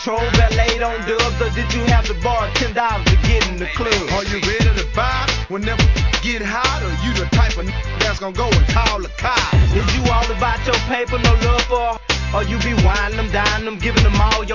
Patrol, valet on dubs, or did you have to borrow $10 to get in the club? Are you ready to buy whenever get hot, or you the type of that's gonna go and call a cop? Is you all about your paper, no love for, or you be winding them, dining them, giving them all your